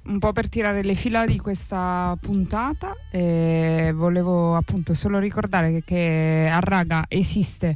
un po' per tirare le fila di questa puntata, volevo appunto solo ricordare che Arraga esiste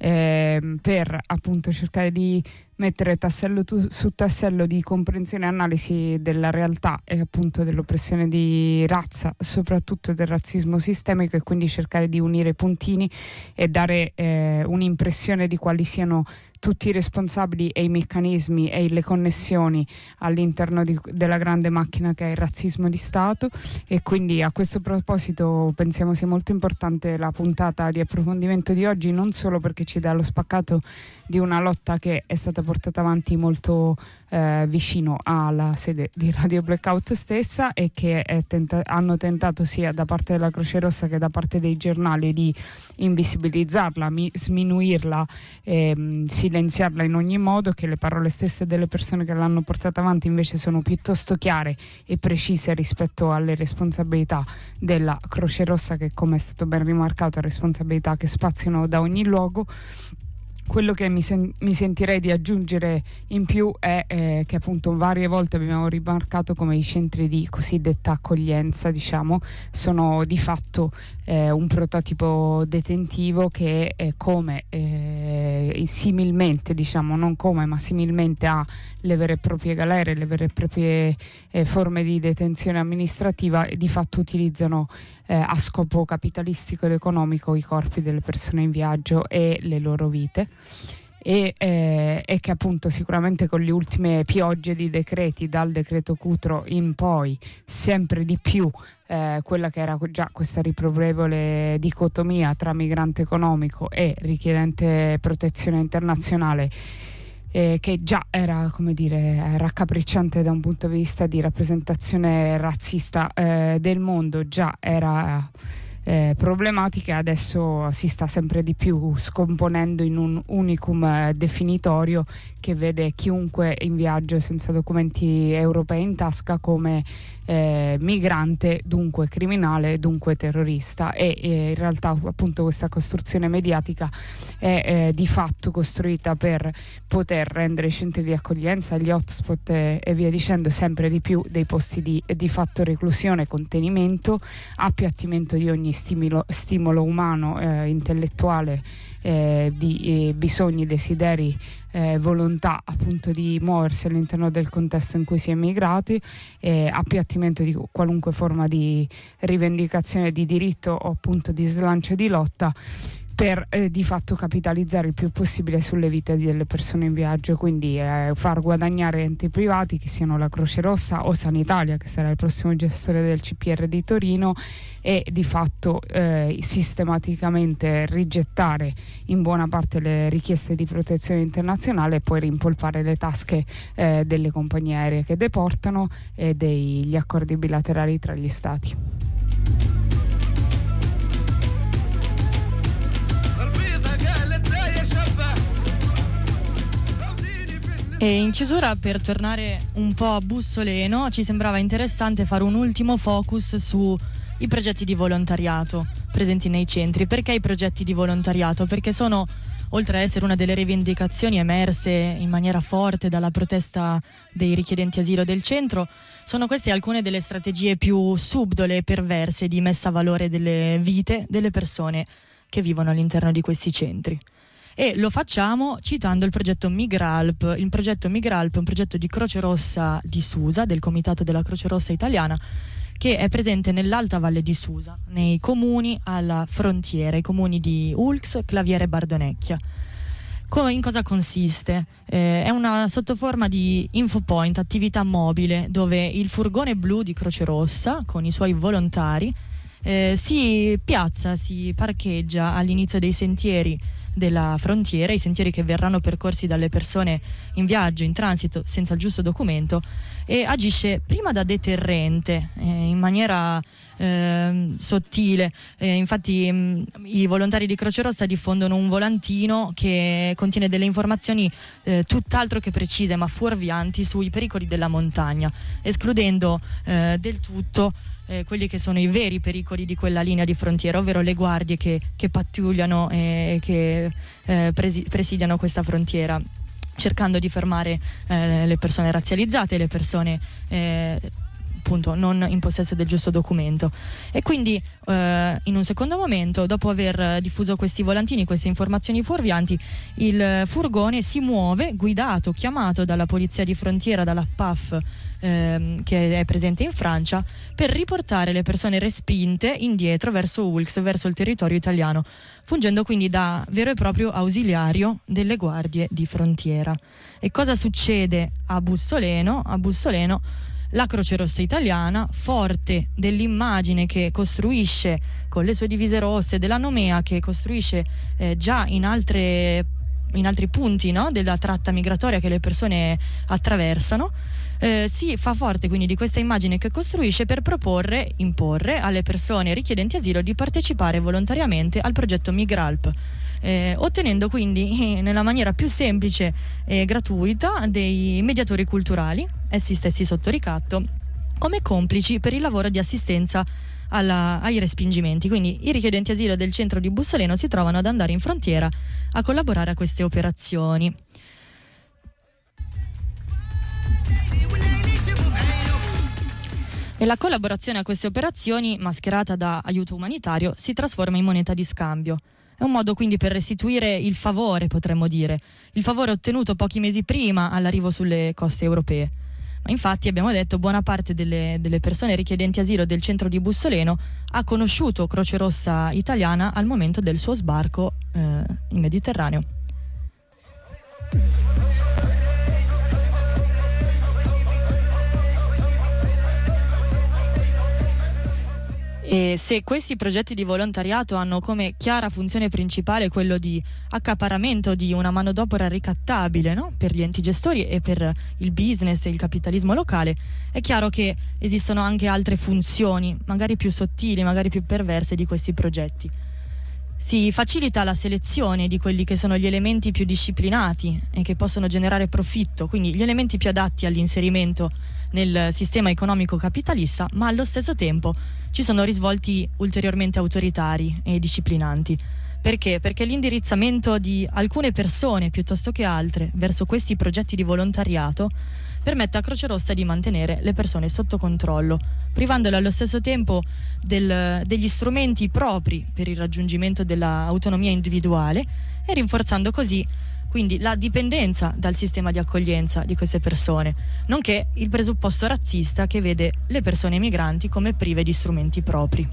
per appunto cercare di mettere tassello su tassello di comprensione e analisi della realtà e appunto dell'oppressione di razza, soprattutto del razzismo sistemico, e quindi cercare di unire i puntini e dare un'impressione di quali siano tutti i responsabili e i meccanismi e le connessioni all'interno della grande macchina che è il razzismo di Stato. E quindi a questo proposito pensiamo sia molto importante la puntata di approfondimento di oggi, non solo perché ci dà lo spaccato di una lotta che è stata portata avanti molto vicino alla sede di Radio Blackout stessa, e che hanno tentato sia da parte della Croce Rossa che da parte dei giornali di invisibilizzarla, sminuirla, silenziarla in ogni modo, che le parole stesse delle persone che l'hanno portata avanti invece sono piuttosto chiare e precise rispetto alle responsabilità della Croce Rossa, che, come è stato ben rimarcato, responsabilità che spaziano da ogni luogo. Quello che mi sentirei di aggiungere in più è che appunto varie volte abbiamo rimarcato come i centri di cosiddetta accoglienza, diciamo, sono di fatto un prototipo detentivo che come similmente, diciamo, non come ma similmente a le vere e proprie galere, le vere e proprie forme di detenzione amministrativa, di fatto utilizzano a scopo capitalistico ed economico i corpi delle persone in viaggio e le loro vite. E che appunto sicuramente con le ultime piogge di decreti, dal decreto Cutro in poi, sempre di più quella che era già questa riprovevole dicotomia tra migrante economico e richiedente protezione internazionale, che già era, come dire, raccapricciante da un punto di vista di rappresentazione razzista del mondo, già era problematica, adesso si sta sempre di più scomponendo in un unicum definitorio che vede chiunque in viaggio senza documenti europei in tasca come migrante, dunque criminale, dunque terrorista. E in realtà appunto questa costruzione mediatica è di fatto costruita per poter rendere i centri di accoglienza, gli hotspot e via dicendo sempre di più dei posti di fatto reclusione, contenimento, appiattimento di ogni stimolo umano, intellettuale, di bisogni, desideri, volontà appunto di muoversi all'interno del contesto in cui si è emigrati, appiattimento di qualunque forma di rivendicazione di diritto o appunto di slancio di lotta, per di fatto capitalizzare il più possibile sulle vite delle persone in viaggio, quindi far guadagnare enti privati, che siano la Croce Rossa o Sanitalia, che sarà il prossimo gestore del CPR di Torino, e di fatto sistematicamente rigettare in buona parte le richieste di protezione internazionale e poi rimpolpare le tasche delle compagnie aeree che deportano e degli accordi bilaterali tra gli stati. E in chiusura, per tornare un po' a bussoleno, ci sembrava interessante fare un ultimo focus sui progetti di volontariato presenti nei centri. Perché i progetti di volontariato? Perché sono, oltre a essere una delle rivendicazioni emerse in maniera forte dalla protesta dei richiedenti asilo del centro, sono queste alcune delle strategie più subdole e perverse di messa a valore delle vite delle persone che vivono all'interno di questi centri. E lo facciamo citando il progetto Migralp. Il progetto Migralp è un progetto di Croce Rossa di Susa, del Comitato della Croce Rossa Italiana, che è presente nell'Alta Valle di Susa, nei comuni alla frontiera, i comuni di Ulx, Claviere e Bardonecchia. In cosa consiste? È una sottoforma di infopoint, attività mobile, dove il furgone blu di Croce Rossa, con i suoi volontari, si piazza, si parcheggia all'inizio dei sentieri della frontiera, i sentieri che verranno percorsi dalle persone in viaggio, in transito, senza il giusto documento, e agisce prima da deterrente in maniera sottile. Infatti i volontari di Croce Rossa diffondono un volantino che contiene delle informazioni tutt'altro che precise ma fuorvianti sui pericoli della montagna, escludendo del tutto quelli che sono i veri pericoli di quella linea di frontiera, ovvero le guardie che pattugliano e che presidiano questa frontiera, cercando di fermare le persone razzializzate, le persone appunto non in possesso del giusto documento. E quindi in un secondo momento, dopo aver diffuso questi volantini, queste informazioni fuorvianti, il furgone si muove, guidato, chiamato dalla polizia di frontiera, dalla PAF che è presente in Francia, per riportare le persone respinte indietro verso Oulx, verso il territorio italiano, fungendo quindi da vero e proprio ausiliario delle guardie di frontiera. E cosa succede a Bussoleno? A Bussoleno la Croce Rossa italiana, forte dell'immagine che costruisce con le sue divise rosse, della nomea che costruisce già in altri punti, no? Della tratta migratoria che le persone attraversano, si fa forte quindi di questa immagine che costruisce per imporre alle persone richiedenti asilo di partecipare volontariamente al progetto Migralp, ottenendo quindi nella maniera più semplice e gratuita dei mediatori culturali, essi stessi sotto ricatto, come complici per il lavoro di assistenza ai respingimenti. Quindi i richiedenti asilo del centro di Bussoleno si trovano ad andare in frontiera a collaborare a queste operazioni. E la collaborazione a queste operazioni, mascherata da aiuto umanitario, si trasforma in moneta di scambio. È un modo quindi per restituire il favore, potremmo dire, il favore ottenuto pochi mesi prima all'arrivo sulle coste europee. Ma infatti, abbiamo detto, buona parte delle persone richiedenti asilo del centro di Bussoleno ha conosciuto Croce Rossa italiana al momento del suo sbarco in Mediterraneo. E se questi progetti di volontariato hanno come chiara funzione principale quello di accaparramento di una manodopera ricattabile, no? Per gli enti gestori e per il business e il capitalismo locale, è chiaro che esistono anche altre funzioni, magari più sottili, magari più perverse di questi progetti. Si facilita la selezione di quelli che sono gli elementi più disciplinati e che possono generare profitto, quindi gli elementi più adatti all'inserimento nel sistema economico capitalista, ma allo stesso tempo ci sono risvolti ulteriormente autoritari e disciplinanti. Perché? Perché l'indirizzamento di alcune persone piuttosto che altre verso questi progetti di volontariato permette a Croce Rossa di mantenere le persone sotto controllo, privandole allo stesso tempo degli strumenti propri per il raggiungimento dell'autonomia individuale e rinforzando così quindi la dipendenza dal sistema di accoglienza di queste persone, nonché il presupposto razzista che vede le persone migranti come prive di strumenti propri.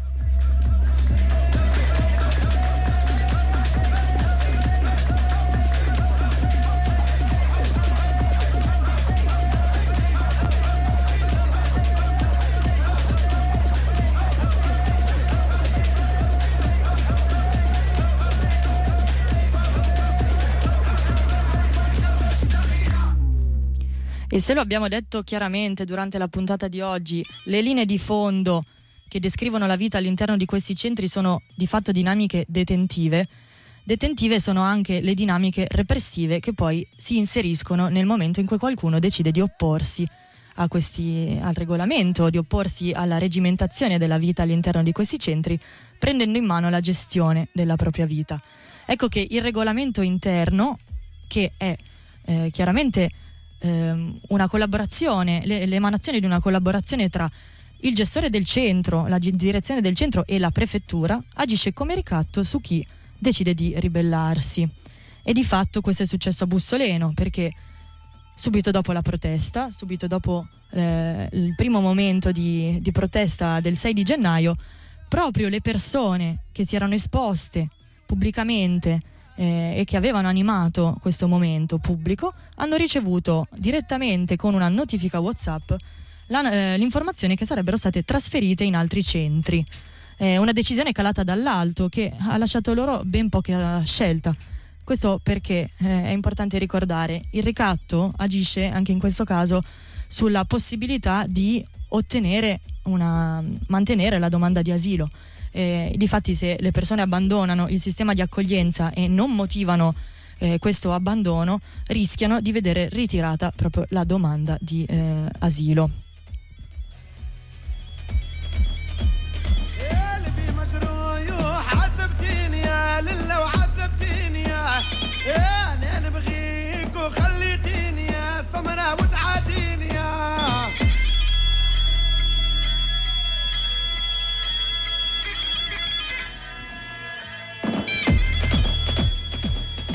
E se lo abbiamo detto chiaramente durante la puntata di oggi, le linee di fondo che descrivono la vita all'interno di questi centri sono di fatto dinamiche detentive. Detentive sono anche le dinamiche repressive che poi si inseriscono nel momento in cui qualcuno decide di opporsi al regolamento, di opporsi alla regimentazione della vita all'interno di questi centri, prendendo in mano la gestione della propria vita. Ecco che il regolamento interno, che è chiaramente una collaborazione, l'emanazione di una collaborazione tra il gestore del centro, la direzione del centro e la prefettura, agisce come ricatto su chi decide di ribellarsi. E di fatto questo è successo a Bussoleno, perché subito dopo la protesta, subito dopo il primo momento di protesta del 6 di gennaio, proprio le persone che si erano esposte pubblicamente e che avevano animato questo momento pubblico hanno ricevuto direttamente con una notifica WhatsApp l'informazione che sarebbero state trasferite in altri centri. Una decisione calata dall'alto che ha lasciato loro ben poca scelta. Questo perché è importante ricordare, il ricatto agisce anche in questo caso sulla possibilità di mantenere la domanda di asilo. Difatti, se le persone abbandonano il sistema di accoglienza e non motivano questo abbandono, rischiano di vedere ritirata proprio la domanda di asilo.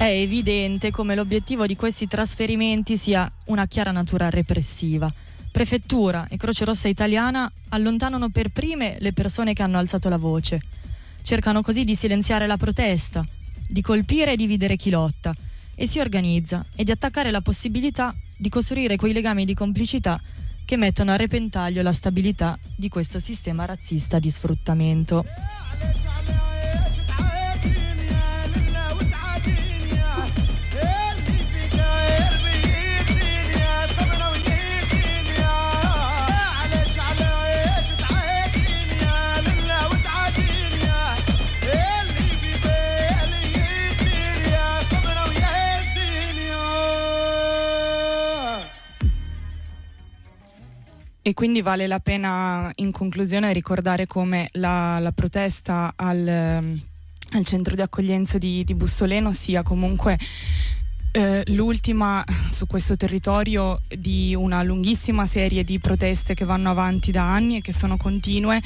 è evidente come l'obiettivo di questi trasferimenti sia una chiara natura repressiva. Prefettura e Croce Rossa Italiana allontanano per prime le persone che hanno alzato la voce. Cercano così di silenziare la protesta, di colpire e dividere chi lotta, e si organizza e di attaccare la possibilità di costruire quei legami di complicità che mettono a repentaglio la stabilità di questo sistema razzista di sfruttamento. E quindi vale la pena in conclusione ricordare come la protesta al centro di accoglienza di Bussoleno sia comunque l'ultima su questo territorio di una lunghissima serie di proteste che vanno avanti da anni e che sono continue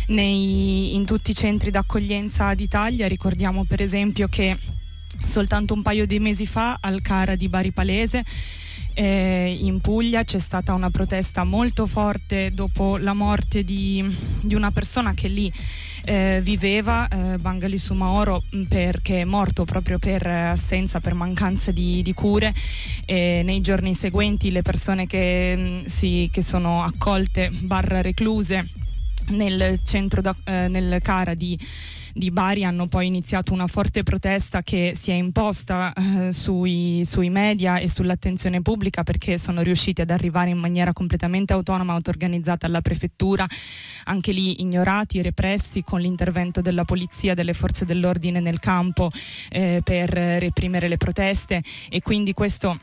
in tutti i centri d'accoglienza d'Italia. Ricordiamo per esempio che soltanto un paio di mesi fa al CARA di Bari Palese in Puglia c'è stata una protesta molto forte dopo la morte di una persona che lì viveva, Bangali Sumaoro, perché è morto proprio per assenza, per mancanza di cure. Nei giorni seguenti le persone che sono accolte recluse nel centro nel CARA di Bari hanno poi iniziato una forte protesta che si è imposta sui media e sull'attenzione pubblica, perché sono riusciti ad arrivare in maniera completamente autonoma, auto-organizzata alla prefettura, anche lì ignorati, repressi, con l'intervento della polizia, delle forze dell'ordine nel campo per reprimere le proteste. E quindi questo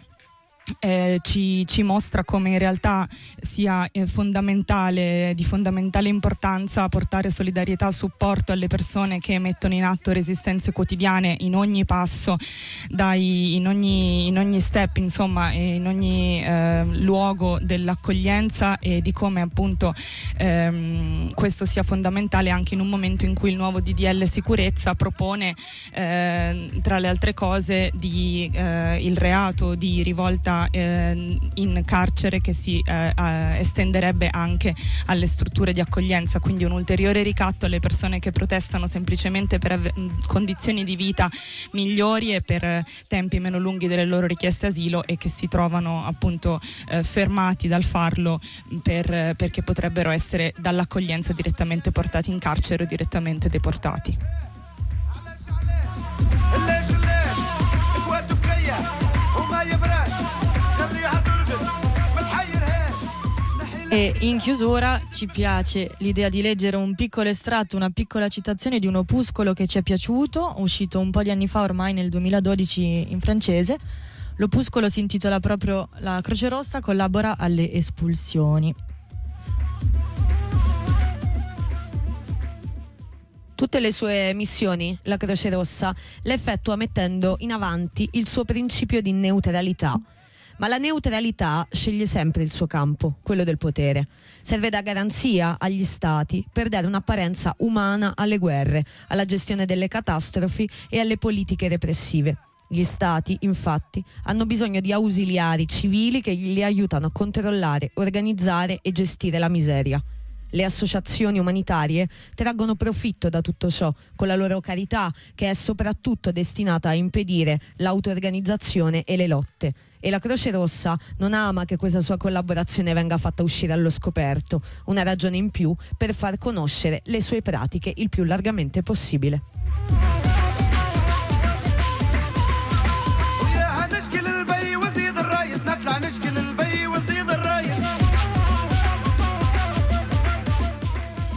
ci mostra come in realtà sia di fondamentale importanza portare solidarietà e supporto alle persone che mettono in atto resistenze quotidiane in ogni passo, in ogni step, insomma, in ogni luogo dell'accoglienza, e di come appunto questo sia fondamentale anche in un momento in cui il nuovo DDL sicurezza propone tra le altre cose il reato di rivolta in carcere, che si estenderebbe anche alle strutture di accoglienza, quindi un ulteriore ricatto alle persone che protestano semplicemente per condizioni di vita migliori e per tempi meno lunghi delle loro richieste asilo, e che si trovano appunto fermati dal farlo perché potrebbero essere dall'accoglienza direttamente portati in carcere o direttamente deportati. E in chiusura ci piace l'idea di leggere un piccolo estratto, una piccola citazione di un opuscolo che ci è piaciuto, uscito un po' di anni fa, ormai nel 2012, in francese. L'opuscolo si intitola proprio La Croce Rossa collabora alle espulsioni. Tutte le sue missioni, la Croce Rossa le effettua mettendo in avanti il suo principio di neutralità. Ma la neutralità sceglie sempre il suo campo, quello del potere. Serve da garanzia agli stati per dare un'apparenza umana alle guerre, alla gestione delle catastrofi e alle politiche repressive. Gli stati, infatti, hanno bisogno di ausiliari civili che li aiutano a controllare, organizzare e gestire la miseria. Le associazioni umanitarie traggono profitto da tutto ciò, con la loro carità, che è soprattutto destinata a impedire l'auto-organizzazione e le lotte. E la Croce Rossa non ama che questa sua collaborazione venga fatta uscire allo scoperto, una ragione in più per far conoscere le sue pratiche il più largamente possibile.